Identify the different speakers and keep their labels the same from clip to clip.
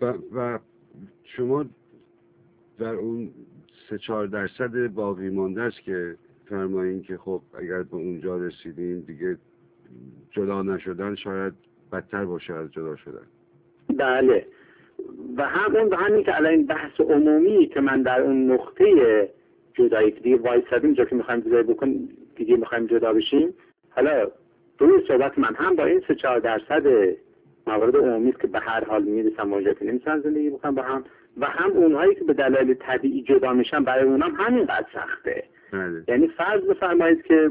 Speaker 1: و شما در اون 3-4% باقی مانده است که فرمایین که خب اگر به اونجا رسیدیم دیگه جدا نشدن شاید بدتر باشه از جدا شدن.
Speaker 2: بله، و همین که الان بحث عمومی که من در اون نقطه جدایی که دیگه وایسادیم جا که میخوایم جدا بکنیم، دیگه میخوایم جدا بشیم، حالا روی صحبت من هم با این 3-4% موارد عمومی که به هر حال میرسن موجه که نمیتونن زندگی بکنن با هم، و هم اونهایی که به دلایل طبیعی جدا میشن برای اونام همینقدر سخته. یعنی فرض بفرمایید که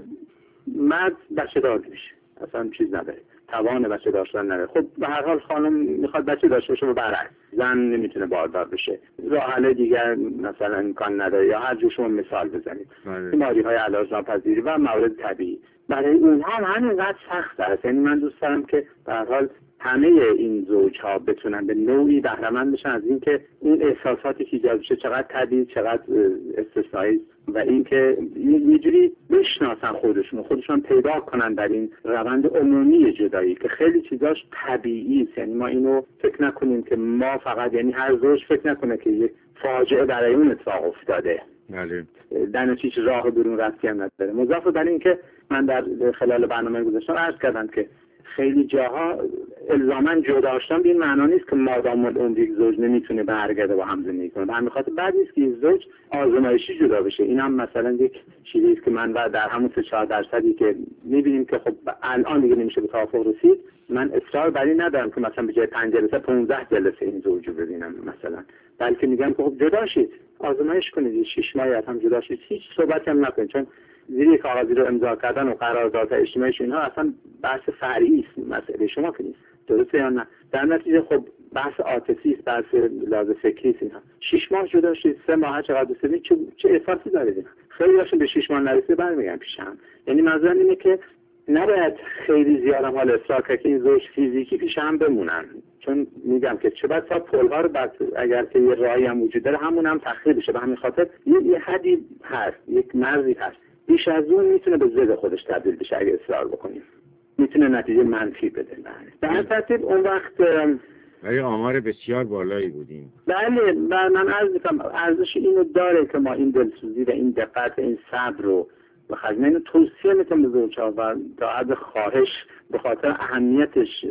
Speaker 2: مرد بچه دار میشه، اصلا چیز نداره، توان بچه داشتن نداره، خب به هر حال خانم میخواد بچه داشته باشه و برعکس زن نمیتونه باردار بشه، راه حل دیگر مثلا امکان نداره، یا هر جور شما مثال بزنید، بیماری‌های علاج ناپذیری و موارد طبیعی برای اونها هم همینقدر سخت است. یعنی من دوست دارم که به هر حال همه این زوجها بتونن به نوعی بهره‌مند بشن از اینکه این احساساتی که ایجاد میشه چقدر طبیعی، چقدر استثنایی، و اینکه یه جوری بشناسن خودشون پیدا کنن در این روند عمومی جدایی که خیلی چیزاش طبیعی است. یعنی ما اینو فکر نکنیم که ما فقط، یعنی هر زوج فکر نکنه که یک فاجعه برای اون اتفاق افتاده.
Speaker 1: بله.
Speaker 2: در نتیجه راه برون رفتی هم نداره. مضاف بر این که من در خلال برنامه گذاشتم عرض کردم که خیلی جاها الزاماً جدا شدن به این معنا نیست که مادام العمر یک زوج نمیتونه برگرده با هم زندگی کنه. به همین خاطر بعد نیست که یک زوج آزمایشی جدا بشه. این هم مثلا یک چیزی است که من در همون 3-4% که میبینیم که خب الان دیگه نمیشه به توافق رسید، من اصرار بر این ندارم که مثلا به جای 5 جلسه 15 جلسه این زوج رو ببینم مثلا، بلکه میگم که خب جدا شید، آزمایش کنید، 6 ماه هم جدا شید، هیچ صحبتی هم نکنید، چون زیر کاغذی رو امضا کردن و قرارداد اجتماعی اینها اصلا بحث فرعی است، مسئله شما که نیست، درسته یا نه؟ در نتیجه خب بحث عاطفی است، بحث لازم فکری است. اینها 6 ماه جدا شید، 3 ماه چقدر دوست دارید، چه احساسی دارید؟ خیلی هاشون به 6 ماه نرسیده برمیگردن پیش هم. یعنی منظورم اینه که نباید خیلی زیاد هم حال اصرار کرد که این زوج فیزیکی پیش هم بمونن، چون میگم که چه بسا پل‌ها رو اگر که یه راهی هم وجود داره همون هم تخریب بشه. به همین خاطر یه حدی هست، یک مرزی هست، بیش از اون میتونه به ضد خودش تبدیل بشه اگه اصرار بکنیم، میتونه نتیجه منفی بده. به هر ترتیب اون وقت
Speaker 1: ولی آمار بسیار بالایی بودیم.
Speaker 2: بله، من عرض می‌کنم ارزش اینو داره که ما این دلسوزی و این دقت و این صبر رو بخوایم. اینو توصیه میکنم به زوج‌ها و تا حد خواهش به خاطر اهمیتش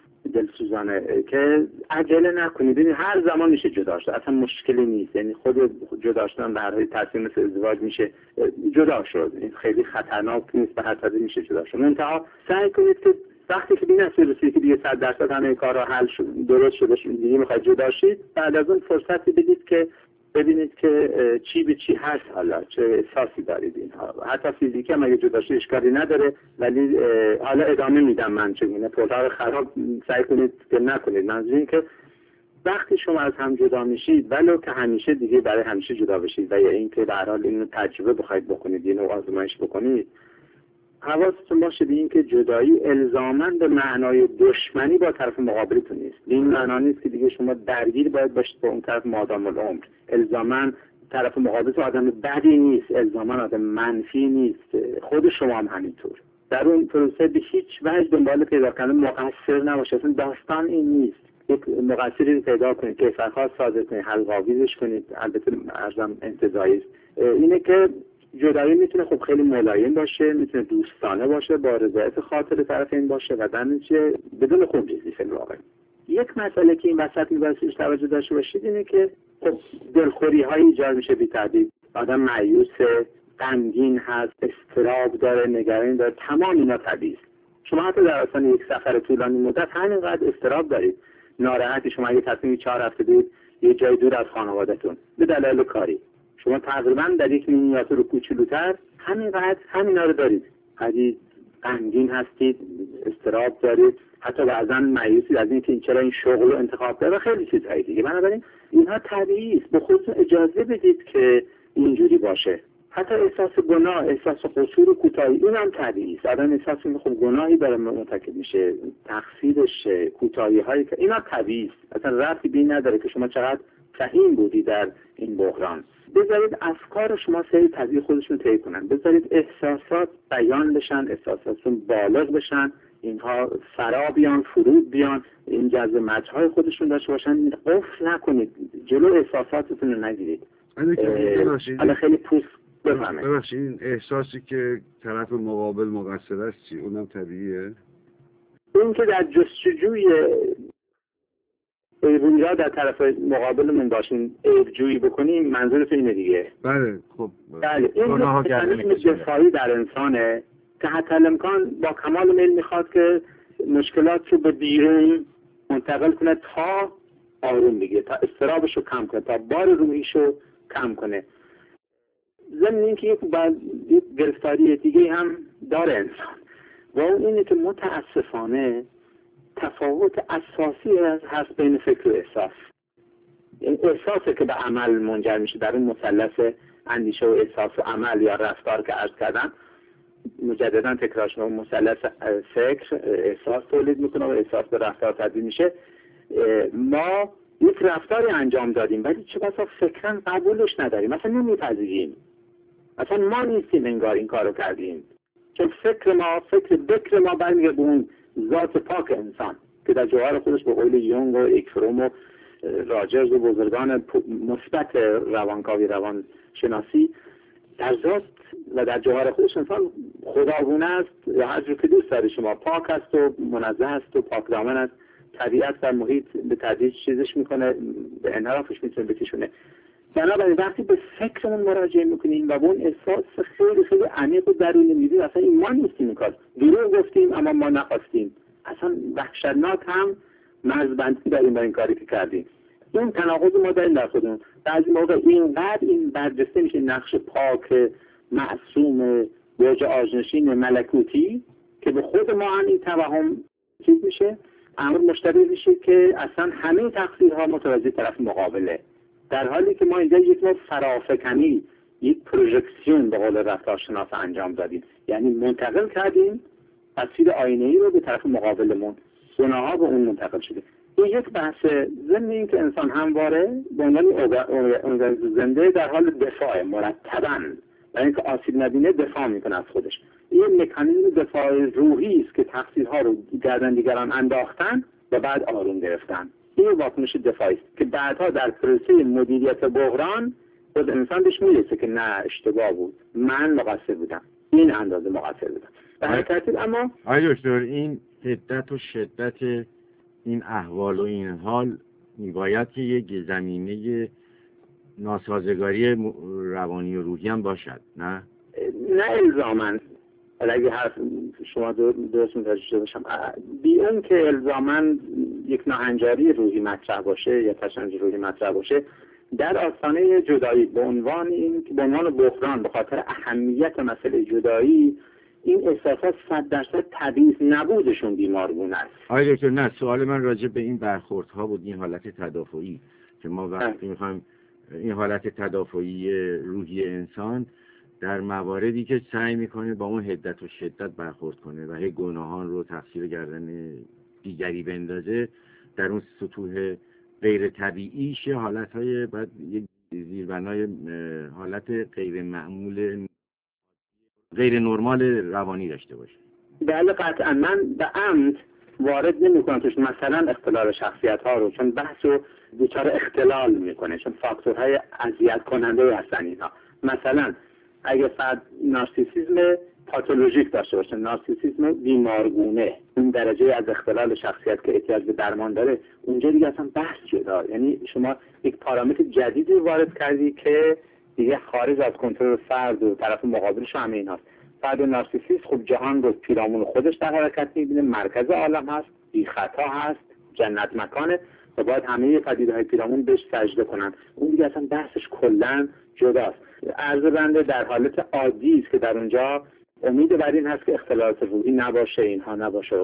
Speaker 2: دلسوزانه که عجله نکنید. ببینید هر زمان میشه جدا شد، اصلا مشکلی نیست. یعنی خود جدا شدن به هر حال تصمیم مثل ازدواج میشه جدا شد، این خیلی خطرناک نیست، به هر طریق میشه جدا شد. منتها سعی کنید که وقتی که بین رسید که دیگه 100% همه کارا حل شد، درست شده، دیگه میخواید جدا شید، بعد از اون فرصتی بدید که ببینید که چی به چی هست، حالا چه احساسی دارید. اینها حتی فیزیکی هم اگه جدا شد اشکالی نداره، ولی حالا ادامه میدم من چگونه پل‌ها رو خراب سعی کنید که نکنید. منظور این که وقتی شما از هم جدا میشید ولو که همیشه دیگه برای همیشه جدا بشید و یا اینکه به هر حال اینو تجربه بخواید بکنید، اینو آزمایش بکنید، حواستون باشه به این که جدایی الزاماً به معنای دشمنی با طرف مقابلتون نیست. این معنا نیست که دیگه شما درگیر باید باشید با اون طرف مادام العمر. الزاماً طرف مقابلتون آدم بدی نیست، الزاماً آدم منفی نیست، خود شما هم همینطور. در اون پروسه به هیچ وجه دنبال پیدا کردن مقصر نباشید. اصلا داستان این نیست. یک مقصری رو پیدا کنید که فرخواست صادر کنید، حلق‌آویزش کنید، البته ارزم انتزاعی است. اینه که جدایی میتونه خب خیلی ملایم باشه، میتونه دوستانه باشه، با رضایت خاطر طرفین باشه و در نتیجه بدون خونریزی فی الواقع. یک مسئله که این وسط می‌بایستش توجه داشته باشید اینه که خب دلخوری‌هایی ایجاد میشه بی تردید، آدم مایوسه، غمگین هست، اضطراب داره، نگرانی داره، تمام اینا طبیعیه. شما حتی در اصل یک سفر طولانی مدت همینقدر اضطراب دارید، ناراحتی. شما اگه تصمیم 4 هفته برید یه جای دور از خانواده‌تون به دلایل کاری، شما تقریبا در یک مینیاتور کوچولوتر همینا رو دارید. اگه غمگین هستید، اضطراب دارید، حتی بعضا مایوسید از اینکه چرا این شغل رو انتخاب کرد و خیلی چیزهای دیگه. بنابراین اینها طبیعی است. به خودتون اجازه بدید که اینجوری باشه. حتی احساس گناه، احساس قصور و کوتاهی، این هم طبیعی است. آدم احساس می‌کنه خب گناهی داره مرتکب میشه، تقصیرش، کوتاهی‌هایی که اینا طبیعی است. اصلا ربطی به این نداره که شما چقدر فهیم بودی در این بحران. بذارید افکار شما سری طبیعی خودشون طی کنن، بذارید احساسات بیان بشن، احساساتشون بالغ بشن، اینها فرا بیان، فرود بیان، این جذب مجهای خودشون داشته باشن. قفل نکنید، جلو احساساتتون رو نگیرید. حالا خیلی پوست بفهمید.
Speaker 1: ببخشید این احساسی که طرف مقابل مقصر است چی؟ اونم طبیعیه؟
Speaker 2: این که در جستجوی اونجا در طرف مقابلمون باشیم عیب‌جویی بکنیم، منظورتون اینه دیگه؟
Speaker 1: بله. خب
Speaker 2: بله، این مکانیزم دفاعی در انسانه که حتی الامکان با کمال میل میخواد که مشکلات رو به بیرون منتقل کنه تا آروم بگیره، تا اضطرابش رو کم کنه، تا بار روحیش رو کم کنه. ضمن اینکه یک گرفتاری دیگه هم داره انسان و اون اینه که متاسفانه تفاوت اساسی هست بین فکر و احساس. این احساسه که به عمل منجر میشه. در اون مثلث اندیشه و احساس و عمل یا رفتار که عرض کردم، مجددا تکرار شده، مثلث فکر احساس تولید میکنه و احساس به رفتار تبدیل میشه. ما یک رفتاری انجام دادیم ولی چه بسا فکرا قبولش نداریم، مثلا نمیپذیریم، اصلا ما نیستیم انگار این کارو کردیم، چون فکر ما برمیگرده به اون ذات پاک انسان که در جوهر خودش به قول یونگ و اکفروم و راجرز و بزرگان مثبت روانکاوی روانشناسی در ذات و در جوهر خودش انسان خداگونه است یا هر جور که دوست داره شما، پاک است و منزه است و پاک دامن است. طبیعت و محیط به تدریج چیزش میکنه، به انحرافش میتونه بکشونه. بنابراین وقتی به فکرمون مراجعه میکنیم و به اون احساس خیلی خیلی عمیق و درونی میدیم، اصلا این ما نیستیم این کار، دروغ گفتیم اما ما نخواستیم، اصلا وحشتناک هم مرزبندی داریم با این کاری که کردیم. این تناقض ما داریم در خودمون. بعضی موقع اینقدر این برجسته میشه نقش پاک معصوم برج آژنشین ملکوتی که به خود ما هم این توهم چیز میشه، امر مشتبه میشه که اصلا همه تقصیرها متوجه طرف مقابله، در حالی که ما اینجا یک نوع فرافکنی، یک پروژکسیون به قول رفتارشناس انجام دادیم، یعنی منتقل کردیم تصویر آینه‌ای رو به طرف مقابلمون، گناه‌ها به اون منتقل شده. این یک بحث ضمن این که انسان همواره به عنوان ارگانیسم زنده در حال دفاع مرتباً، برای اینکه آسیب نبینه دفاع میکنه از خودش. این مکانیزم دفاع روحی است که تقصیرها رو گردن دیگران انداختن و بعد آروم گرفتن. این واکنش دفاعی است که بعدها در پروسه مدیریت بحران خود انسان بهش میرسه که نه اشتباه بود، من مقصر بودم، این اندازه مقصر بودم. به هر ترتیب اما
Speaker 3: آقای دکتر این حدت و شدت این احوال و این حال میباید که یک زمینه ناسازگاری روانی و روحی هم باشد، نه
Speaker 2: الزاماً. اگه حرف شما درست متوجه شده باشم، بی اون که الزاماً یک ناهنجاری روحی مطرح باشه یا تشنج روحی مطرح باشه، در آستانه جدایی به عنوان بحران به خاطر اهمیت مسئله جدایی، این احساسات 100% طبیعی نبودشون بیمارگونه است.
Speaker 3: آقای دکتر نه، سوال من راجع به این برخوردها بود، این حالت تدافعی که ما وقتی میخوایم این حالت تدافعی روحی انسان در مواردی که سعی میکنه با اون حدت و شدت برخورد کنه و هی گناهان رو تقصیر گردن دیگری بندازه، در اون سطوح غیر طبیعیش حالتهای بعد یک زیربنای حالت غیر معمول غیر نرمال روانی داشته باشه.
Speaker 2: بله قطعا. من به عمد وارد نمی‌کنم توش مثلا اختلال شخصیت ها رو، چون بحث رو دچار اختلال میکنه، چون فاکتورهای اذیت کننده هستن اینا. مثلا اگه فرد نارسیسیسم پاتولوژیک داشته باشه، نارسیسیسم بیمارگونه، اون درجه از اختلال شخصیت که احتیاج به درمان داره، اونجا دیگه اصلا بحث جدا، یعنی شما یک پارامتر جدیدی وارد کردی که دیگه خارج از کنترل فرد و طرف مقابلش همه این هست. فرد نارسیسیست خب جهان رو پیرامون خودش در حرکت می‌بینه، مرکز عالم هست، بی خطا هست، جنت مکانه و باید همه پدیده‌های پیرامون بهش سجده کنن. اون دیگه اصلا بحثش کلاً جداست. عرض بنده در حالت عادی است که در اونجا امید بر این هست که اختلالات روحی نباشه، اینها نباشه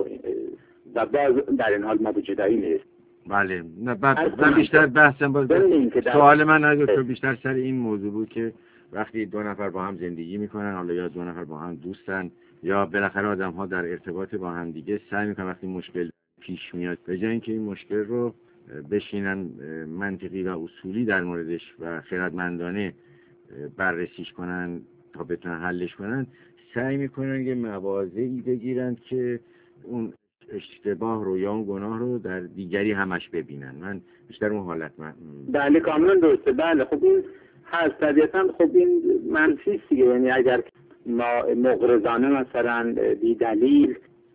Speaker 2: و باز در این حال ما به جدایی میرسیم.
Speaker 3: بله. من بیشتر بحثم سوال من دکتر بیشتر سر این موضوع بود که وقتی دو نفر با هم زندگی میکنن، حالا یا دو نفر با هم دوستن یا بالاخره آدم ها در ارتباط با هم دیگه سعی میکنن وقتی مشکل پیش میاد به جای اینکه این مشکل رو بشینن منطقی و اصولی در موردش و خردمندانه بررسیش کنن تا بتونن حلش کنن، سعی میکنن یه مواضعی بگیرن که اون اشتباه رو یا اون گناه رو در دیگری همش ببینن. من بیشتر اون حالت
Speaker 2: بله کاملا درسته. بله خب این هست طبیعتا. خب این منفی دیگه. یعنی اگر ما مغرضانه مثلا بی دلیل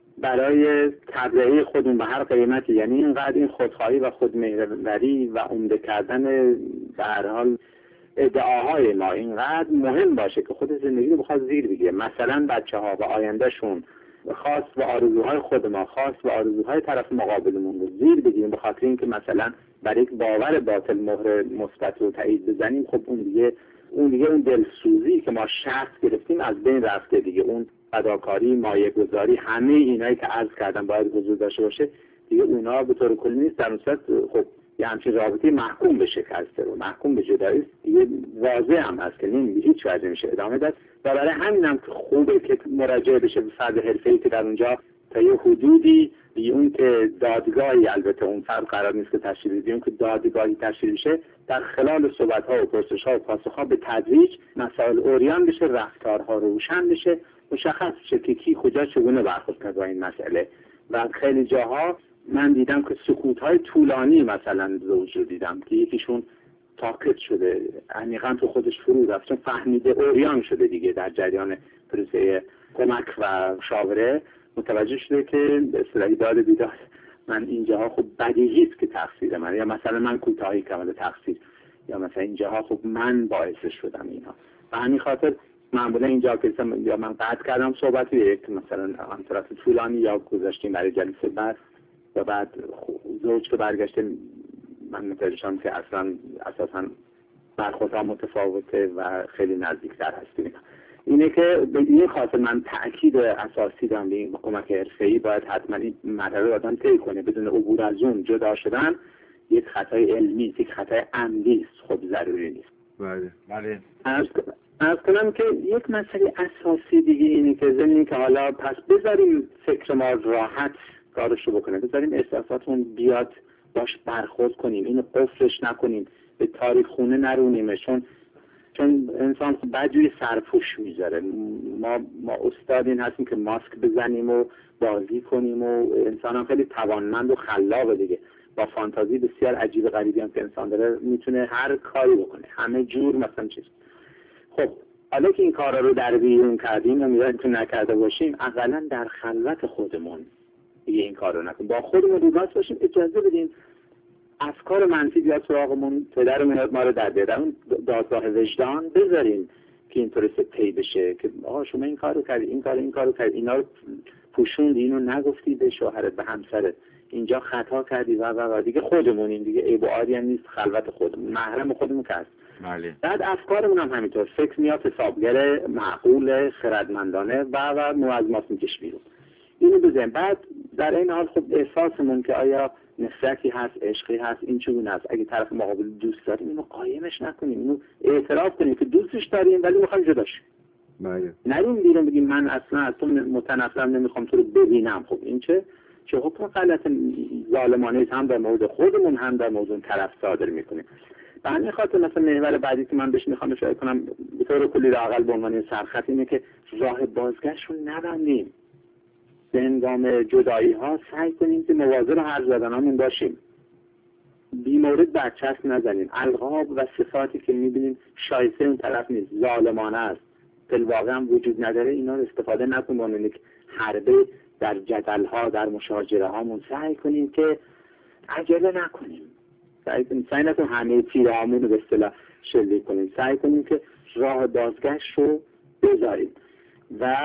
Speaker 2: برای تبرئه خودمون به هر قیمتی، یعنی اینقدر این خودخواهی و خودمحوری و عمده کردن به هر حال ادعاهای ما اینقدر مهم باشه که خود زندگی رو بخواد زیر بگیره، مثلا بچه‌ها و آیندهشون خاص و آرزوهای خود ما خاص و آرزوهای طرف مقابلمون رو زیر بگیریم به خاطر اینکه مثلا برای یک باور باطل مهر مثبت رو تایید بزنیم، خب اون دیگه دلسوزی که ما شخص گرفتیم از بین رفته دیگه. اون فداکاری، مایه‌گذاری، همه اینایی که عرض کردم باید حضور داشته باشه دیگه، اونا به طور کلی نیست. در صورت خب یه همچین رابطه محکوم به شکست رو، محکوم به جدایی دیگه واضح هم هست که نمیشه، هیچ وجه نمیشه ادامه داد. و برای همین هم که خوبه که مراجعه بشه به فرد حرفه‌ای که در اونجا تا یه حدودی بی اون که دادگاهی، البته اون فرد قرار نیست که تشکیل بشه، اون که دادگاهی تشکیل بشه در خلال صحبت‌ها و پرسش‌ها و پاسخ‌ها به تدریج مسائل عریان بشه، رفتارها روشن بشه، مشخص بشه که کی کجا چگونه برخورد کرد با این مسئله. و خیلی جاها من دیدم که سکوت‌های طولانی مثلا زوج رو دیدم که یکیشون تاکت شده، عمیقاً تو خودش فرو رفت، چون فهمیده عریان شده دیگه در جریان پروسه کمک و مشاوره، متوجه شده که به اصطلاح داد بیداد من اینجاها خب بدیهی است که تقصیر من، یا مثلا من کوتاهی کردم تقصیر، یا مثلا اینجاها خب من باعث شدم اینا. و همین خاطر معمولا اینجا که یا من قطع کردم صحبت یک مثلا انطراف طولانی یا گذاشتیم برای جلسه بعد و بعد زوج که برگشته من متوجه شدم که اساساً برخوردها متفاوته و خیلی نزدیکتر هستیم. اینه که به این خاطر من تأکید اساسی دارم به این کمک حرفه‌ای باید حتما این مرحله آدم طی کنه. بدون عبور از اون جدا شدن یک خطای علمی، یک خطای عمدی است، خب ضروری نیست.
Speaker 3: بله.
Speaker 2: عرض کنم که یک مسئله اساسی دیگه اینه که ضمن که حالا پس بذاریم فکر ما راحت کارشو بکنه، بذاریم احساساتمون بیاد باش برخورد کنیم، اینو قفلش نکنیم، به تاریخ خونه نرونیمه، چون انسان بدجوری سرپوش میذاره. ما استاد این هستیم که ماسک بزنیم و بازی کنیم و انسان هم خیلی توانمند و خلاقه دیگه، با فانتازی بسیار عجیب غریبی هم که انسان داره، میتونه هر کاری بکنه، همه جور مثلا چیز. خب حالا که این کارا رو در بیرون کردیم و می‌دونیم که نکرده باشیم، اقلا در خلوت خودمون دیگه این کار رو نکنیم، با خودمون روبرو باشیم، اجازه بدیم افکار منفی بیاد سراغمون، پدرمون ما رو در بیاره، اون دادگاه وجدان بذاریم که اینطوری پی بشه که آها شما این کارو کردی، این کارو کردی، اینا رو پوشوندی، اینو نگفتی به شوهرت، به همسرت، اینجا خطا کردی و دیگه خودمونیم دیگه، عیب و عادی هم نیست، خلوت خودمون، محرم خودمون که هست.
Speaker 3: بله.
Speaker 2: بعد افکارمون هم همینطور، فکر میاد حسابگر، معقول، خردمندانه و مو از ماست میکش بیرون. اینو بزنیم. بعد در این حال خب احساسمون که آیا نفرتی هست، عشقی هست، این چگونه است، اگه طرف مقابل دوست داریم اینو قایمش نکنیم، اینو اعتراف کنیم که دوستش داریم ولی میخوایم جدا شیم.
Speaker 1: بله.
Speaker 2: نریم بیرون بگیم من اصلا از تو متنفرم، نمیخوام تو رو ببینم. خب این چه حکم غلط ظالمانه است، هم در مورد خودمون هم در مورد طرف صادر میکنیم. به همین خاطر مثلا محور بعدی که من بهش میخوام اشاره کنم به طور کلی لااقل به عنوان سرخط اینه که راه بازگشت رو نبندیم. به هنگام جدایی ها سعی کنیم که مواظب حرف زدنامون باشیم، بی مورد برچسب نزنیم، القاب و صفاتی که میبینیم شایسته اون طرف نیست، ظالمانه است، بالواقع هم وجود نداره، اینا رو استفاده نکنیم به عنوان یک حربه در جدل ها، در مشاجره هامون. سعی کنیم که عجله نکنیم، سعی نکنیم همه تیره هامون رو به اصطلاح شلیک کنیم، سعی کنیم که راه بازگشت رو بذاریم و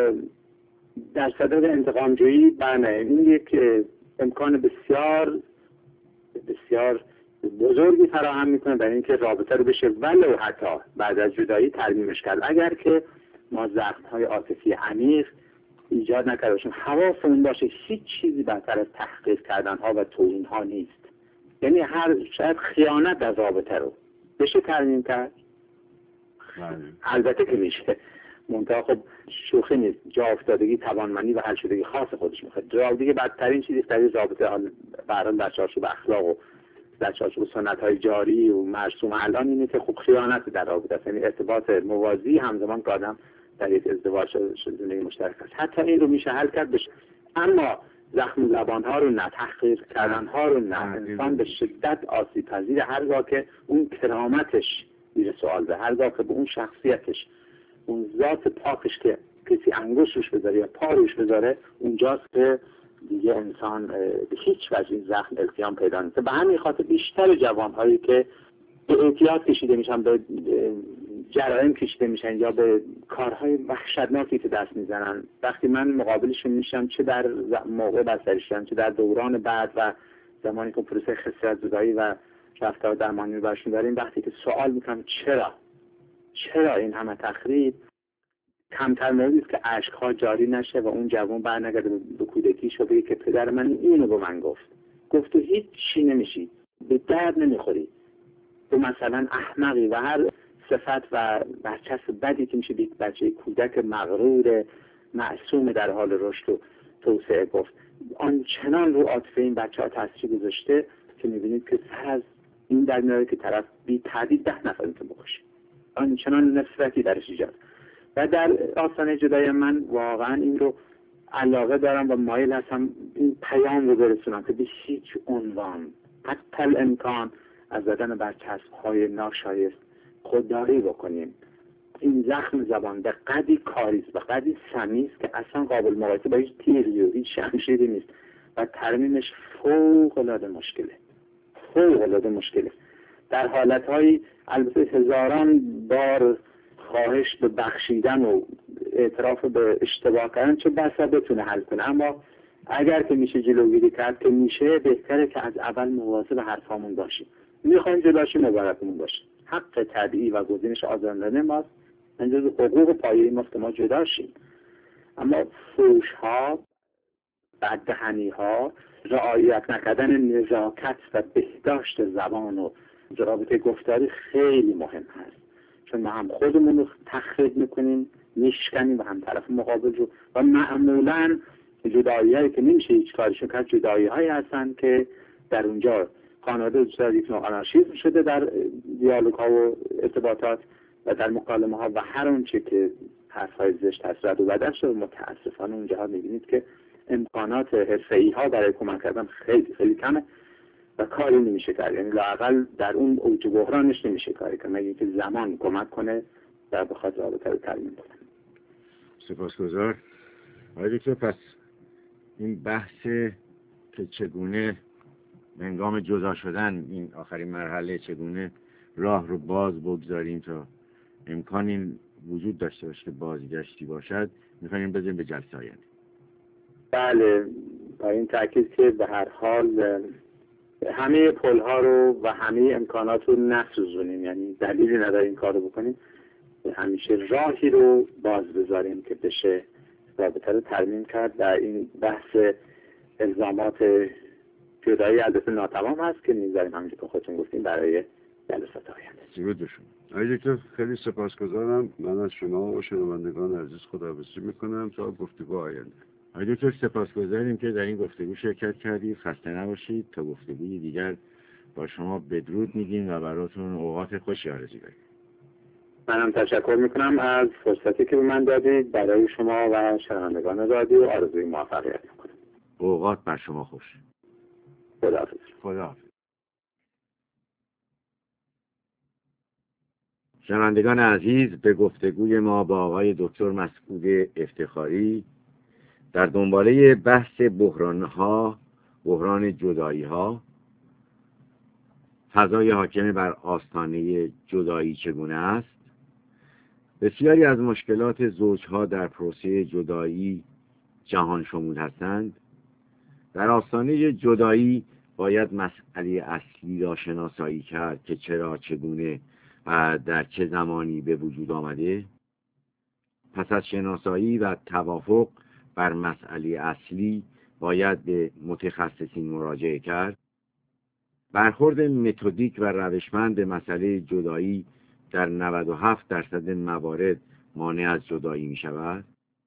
Speaker 2: در صدد انتقامجویی این یک امکان بسیار بسیار بزرگی فراهم میکنه برای اینکه رابطه رو بشه ولو حتی بعد از جدایی ترمیمش کرد، اگر که ما زخم‌های عاطفی عمیق ایجاد نکرده باشیم. حواسمون باشه هیچ چیزی بدتر از تحقیر کردن‌ها و توهین‌ها نیست. یعنی شاید خیانت در رابطه رو بشه ترمیم کرد، البته که میشه، منتها خب شوخی نیست، جا افتادگی، توانمندی و حل شدگی خاص خودش میخواد. جا دیگه بدترین چیزی در این رابطه برام در چارچوب اخلاق و در چارچوب سنت‌های جاری و مرسوم الان اینه که خب خیانت در رابطه است، یعنی ارتباط موازی همزمان که آدم در یک ازدواج شده زندگی مشترک است. حتی این رو میشه حل کرد، اما زخم زبانها رو نه، تحقیر کردنها رو نه. انسان به شدت آسیب پذیر هرگاه که اون کرامتش زیر سوال به، هرگاه که به اون شخصیتش، اون ذات پاکش که کسی انگشت روش بذاره یا پا روش بذاره، اونجاست که دیگه انسان به هیچ وجه این زخم التیام پیدا نمی‌کنه. به همین خاطر بیشتر جوانهایی که به اعتیاد کشیده میشن، به جرایم کشیده میشن یا به کارهای وحشتناکی که دست میزنن، وقتی من مقابلشون میشم، چه در موقع بستریشدن چه در دوران بعد و زمانی که پروسه خسارت زدایی و رفتار درمانی برشون داریم، وقتی که سوال میکنم چرا این همه تخریب، کمتر موردی است که اشک‌ها جاری نشه و اون جوان برنگرده به کودکیش و بگه که پدر من اینو به من گفت و هیچ چی نمیشی، به درد نمیخوری، تو مثلا احمقی، و هر صفت و برچسب بدی که میشه به بچه کودک مغرور معصوم در حال رشد و توسعه گفت. آنچنان رو عاطفه این بچه‌ها تاثیر گذاشته که میبینید که سر از این در میاره که طرف بی تردید 10 نفر میتونه بکشه. آنچنان نفرتی درش ایجاد. و در آستانه جدایی من واقعا این رو علاقه دارم و مایل هستم این پیام رو برسونم که به هیچ عنوان حتی الامکان از زدن بر چسب‌های ناشایست خودداری بکنیم. این زخم زبان به قدری کاریست و قدری سمیست که اصلا قابل مقایسه با هیچ تیری و هیچ شمشیری نیست و ترمیمش فوق‌العاده مشکله. در حالت‌های البته هزاران بار خواهش به بخشیدن و اعتراف به اشتباه کردن چه بسا بتونه حل کنه، اما اگر که میشه جلوگیری کرد که میشه، بهتره که از اول مواظب حرفامون باشیم. میخوایم جلوشی مبارکمون باشه. حق طبیعی و گزینش آزادانه ماست، من جز حقوق پایه‌ای ماست که ما جدا شیم. اما فحش‌ها، بددهنی‌ها، رعایت نکردن نزاکت و بهداشت زبان و ضوابط گفتاری خیلی مهم هست، چون ما هم خودمون رو تخریب میکنیم، میشکنیم و هم طرف مقابل رو، و معمولاً جدایی‌هایی که نمیشه هیچ کارشون کرد، جدایی‌هایی هستن که در اونجا خانواده دوستار یک نوع آنارشیسم شده در دیالوگ‌ها و ارتباطات و در مکالمه‌ها و هر اونچه که حرف‌های زشت هست رد و بدل شده. متأسفانه اونجاها می‌بینید که امکانات حرفه‌ای‌ها برای کمک کردن خیلی خیلی کمه و کاری نمیشه کرد. یعنی لااقل در اون اوج بحرانش نمیشه کاری کرد، مگه اینکه زمان کمک کنه و بخواد رابطه رو ترمیم کنه.
Speaker 3: سپاسگزار. آقای دکتر، پس این بحث که چگونه هنگام جدا شدن این آخرین مرحله، چگونه راه رو باز بگذاریم تا امکانی وجود داشته باشه که بازگشتی باشد، میخوایم بذاریم به جلسه آینده.
Speaker 2: بله، با این تاکید که به هر حال همه پل‌ها رو و همه امکانات رو نسوزونیم، یعنی دلیلی نداره این کار رو بکنیم، همیشه راهی رو باز بذاریم که بشه رابطه رو ترمیم کرد. و این بحث الزامات جدایی البته ناتمام هست که میذاریم همونجور که خودتون گفتیم برای جلسات آینده.
Speaker 1: درود بر شما. آقای دکتر خیلی سپاسگزارم. من از شما و شنوندگان عزیز خداحافظی میکنم تا گفتگو آینده.
Speaker 3: آقای دکتر سپاسگزاریم که در این گفتگو شرکت کردید. خسته نباشید. تا گفتگوی دیگر با شما بدرود میگیم و براتون اوقات خوشی آرزو داریم.
Speaker 2: منم تشکر میکنم از فرصتی که به من دادید. برای شما و شنوندگان رادیو آرزوی موفقیت میکنم.
Speaker 3: اوقات بر شما خوش.
Speaker 2: خداحافظ.
Speaker 3: خداحافظ. شنوندگان عزیز، به گفتگوی ما با آقای دکتر مسعود افتخاری در دنباله بحث بحران‌ها، بحران جدایی‌ها، فضای حاکم بر آستانه جدایی چگونه است، بسیاری از مشکلات زوجها در پروسه جدایی جهان شمول هستند. در آستانه جدایی باید مسئله اصلی را شناسایی کرد که چرا، چگونه و در چه زمانی به وجود آمده. پس از شناسایی و توافق بر مسئله اصلی باید به متخصصین مراجعه کرد. برخورد متدیک و روشمند به مسئله جدایی در 97% موارد مانع از جدایی می شود.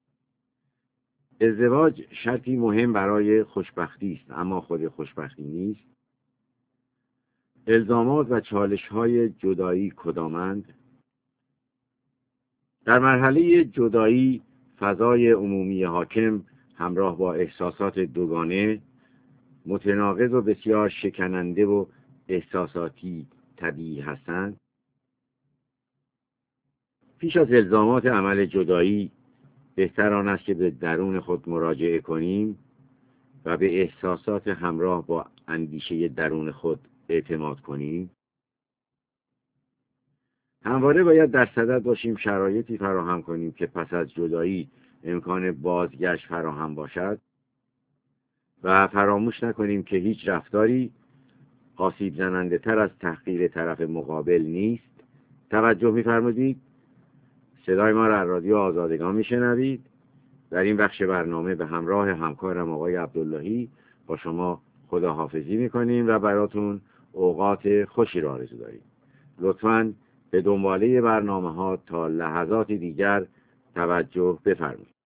Speaker 3: ازدواج شرطی مهم برای خوشبختی است، اما خود خوشبختی نیست. الزامات و چالش‌های جدایی کدامند؟ در مرحله جدایی فضای عمومی حاکم همراه با احساسات دوگانه متناقض و بسیار شکننده و احساساتی طبیعی هستند، پیش از الزامات عمل جدایی بهتر آن است که به درون خود مراجعه کنیم و به احساسات همراه با اندیشه درون خود اعتماد کنیم. همواره باید در صدد باشیم شرایطی فراهم کنیم که پس از جدایی امکان بازگشت فراهم باشد و فراموش نکنیم که هیچ رفتاری آسیب زننده تر از تحقیر طرف مقابل نیست. توجه می‌فرمایید. صدای ما را از رادیو آزادگان میشنوید. در این بخش برنامه به همراه همکارم آقای عبداللهی با شما خداحافظی میکنیم و براتون اوقات خوشی را آرزو داریم. لطفاً به دنباله برنامه ها تا لحظات دیگر توجه بفرمایید.